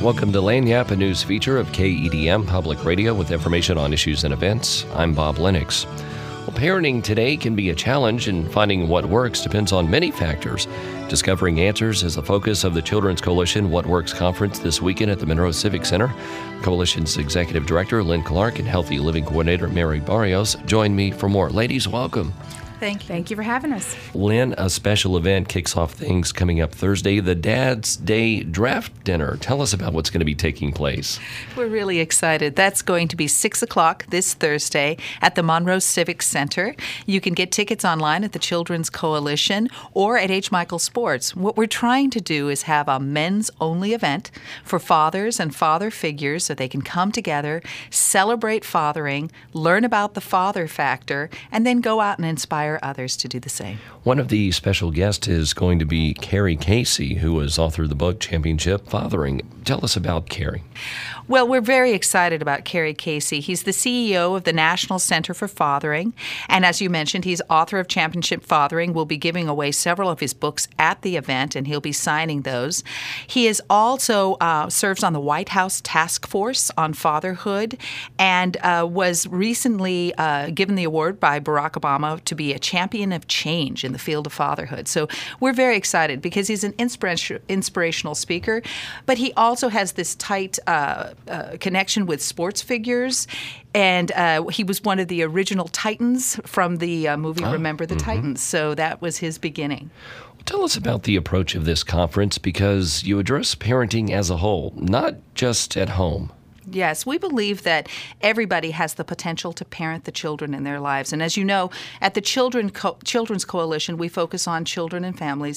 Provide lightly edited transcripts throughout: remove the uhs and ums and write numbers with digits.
Welcome to Lagniappe, a news feature of KEDM Public Radio with information on issues and events. I'm Bob Lennox. Well, parenting today can be a challenge, and finding what works depends on many factors. Discovering answers is the focus of the Children's Coalition What Works Conference this weekend at the Monroe Civic Center. Coalition's Executive Director, Lynn Clark, and Healthy Living Coordinator, Mary Barrios, join me for more. Ladies, welcome. Thank you. Thank you for having us. Lynn, a special event kicks off things coming up Thursday, the Dad's Day Draft Dinner. Tell us about what's going to be taking place. We're really excited. That's going to be 6 o'clock this Thursday at the Monroe Civic Center. You can get tickets online at the Children's Coalition or at H. Michael Sports. What we're trying to do is have a men's-only event for fathers and father figures so they can come together, celebrate fathering, learn about the father factor, and then go out and inspire others to do the same. One of the special guests is going to be Carrie Casey, who has authored the book Championship Fathering. Tell us about Carrie. Well, we're very excited about Carrie Casey. He's the CEO of the National Center for Fathering, and as you mentioned, he's author of Championship Fathering. We'll be giving away several of his books at the event, and he'll be signing those. He is also serves on the White House Task Force on Fatherhood, and was recently given the award by Barack Obama to be a champion of change in the field of fatherhood. So we're very excited because he's an inspirational speaker, but he also has this tight connection with sports figures, and he was one of the original Titans from the movie Remember the Titans, so that was his beginning. Tell us about the approach of this conference, because you address parenting as a whole, not just at home. Yes, we believe that everybody has the potential to parent the children in their lives. And as you know, at the Children's Coalition, we focus on children and families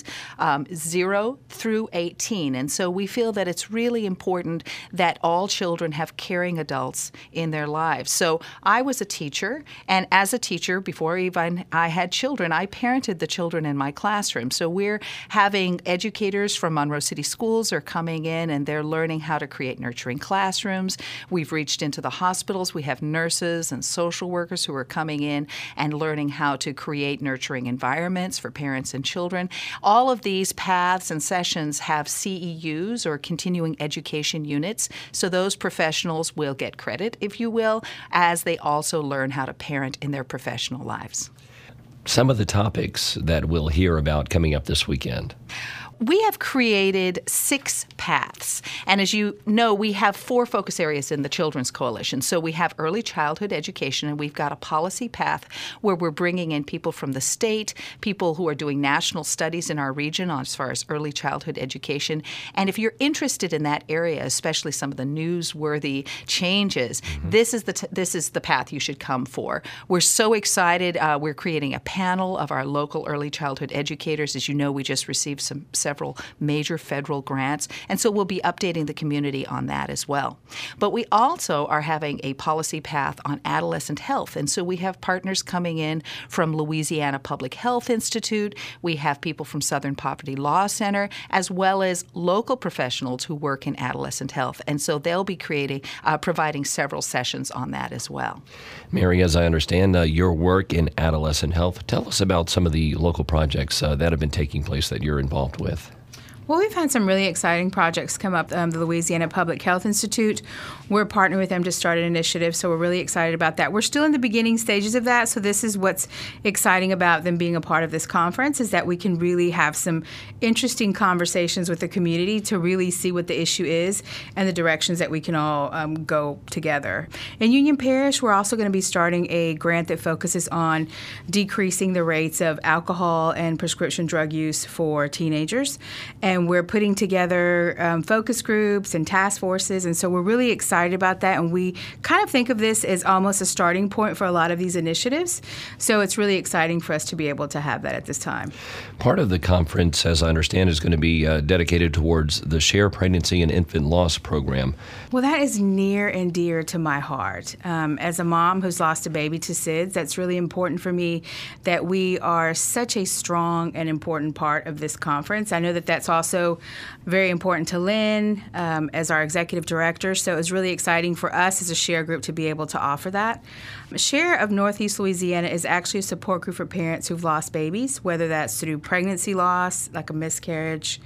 0 through 18. And so we feel that it's really important that all children have caring adults in their lives. So I was a teacher, and as a teacher, before even I had children, I parented the children in my classroom. So we're having educators from Monroe City Schools are coming in, and they're learning how to create nurturing classrooms. We've reached into the hospitals. We have nurses and social workers who are coming in and learning how to create nurturing environments for parents and children. All of these paths and sessions have CEUs, or continuing education units, so those professionals will get credit, if you will, as they also learn how to parent in their professional lives. Some of the topics that we'll hear about coming up this weekend. We have created 6 paths, and as you know, we have 4 focus areas in the Children's Coalition. So we have early childhood education, and we've got a policy path where we're bringing in people from the state, people who are doing national studies in our region as far as early childhood education. And if you're interested in that area, especially some of the newsworthy changes, this is the path you should come for. We're so excited. We're creating a panel of our local early childhood educators. As you know, we just received several major federal grants, and so we'll be updating the community on that as well. But we also are having a policy path on adolescent health, and so we have partners coming in from Louisiana Public Health Institute. We have people from Southern Poverty Law Center, as well as local professionals who work in adolescent health, and so they'll be providing several sessions on that as well. Mary, as I understand your work in adolescent health, tell us about some of the local projects that have been taking place that you're involved with. Well, we've had some really exciting projects come up. The Louisiana Public Health Institute, we're partnering with them to start an initiative, so we're really excited about that. We're still in the beginning stages of that, so this is what's exciting about them being a part of this conference, is that we can really have some interesting conversations with the community to really see what the issue is and the directions that we can all go together. In Union Parish, we're also going to be starting a grant that focuses on decreasing the rates of alcohol and prescription drug use for teenagers. And we're putting together focus groups and task forces, and so we're really excited about that. And we kind of think of this as almost a starting point for a lot of these initiatives. So it's really exciting for us to be able to have that at this time. Part of the conference, as I understand, is going to be dedicated towards the Share Pregnancy and Infant Loss Program. Well, that is near and dear to my heart. As a mom who's lost a baby to SIDS, that's really important for me that we are such a strong and important part of this conference. I know that that's also very important to Lynn as our executive director, so it's really exciting for us as a SHARE group to be able to offer that. SHARE of Northeast Louisiana is actually a support group for parents who've lost babies, whether that's through pregnancy loss, like a miscarriage,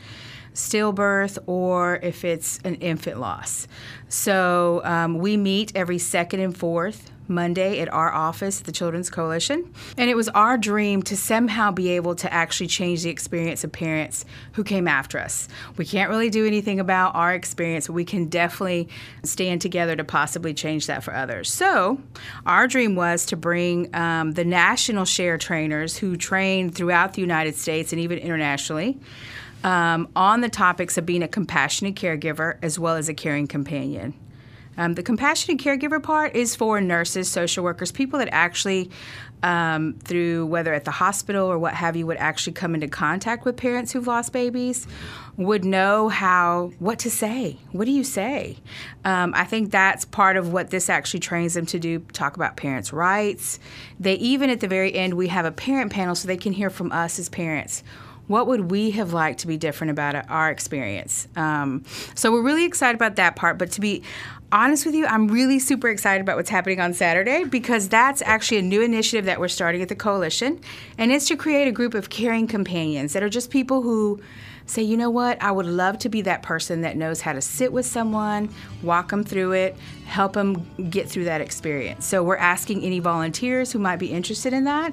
stillbirth, or if it's an infant loss. So we meet every second and fourth Monday at our office, the Children's Coalition. And it was our dream to somehow be able to actually change the experience of parents who came after us. We can't really do anything about our experience, but we can definitely stand together to possibly change that for others. So our dream was to bring the national share trainers who train throughout the United States and even internationally on the topics of being a compassionate caregiver as well as a caring companion. The compassionate caregiver part is for nurses, social workers, people that actually, through whether at the hospital or what have you, would actually come into contact with parents who've lost babies, would know what to say. What do you say? I think that's part of what this actually trains them to do, talk about parents' rights. They even at the very end, we have a parent panel so they can hear from us as parents. What would we have liked to be different about our experience? So we're really excited about that part. But to be honest with you, I'm really super excited about what's happening on Saturday because that's actually a new initiative that we're starting at the Coalition. And it's to create a group of caring companions that are just people who say, you know what, I would love to be that person that knows how to sit with someone, walk them through it, help them get through that experience. So we're asking any volunteers who might be interested in that.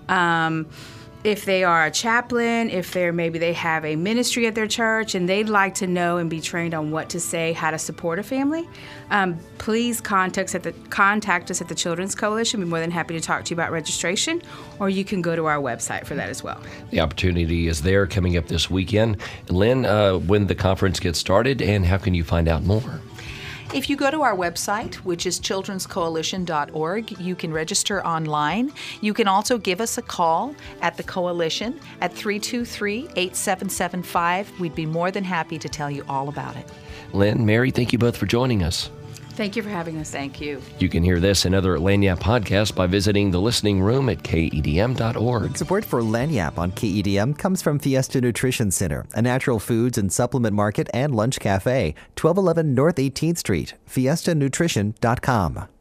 If they are a chaplain, if maybe they have a ministry at their church and they'd like to know and be trained on what to say, how to support a family, please contact us at the Children's Coalition. We'd be more than happy to talk to you about registration, or you can go to our website for that as well. The opportunity is there coming up this weekend. Lynn, when the conference gets started, and how can you find out more? If you go to our website, which is childrenscoalition.org, you can register online. You can also give us a call at the Coalition at 323-8775. We'd be more than happy to tell you all about it. Lynn, Mary, thank you both for joining us. Thank you for having us. Thank you. You can hear this and other Lagniappe podcasts by visiting the listening room at KEDM.org. Support for Lagniappe on KEDM comes from Fiesta Nutrition Center, a natural foods and supplement market and lunch cafe, 1211 North 18th Street, fiestanutrition.com.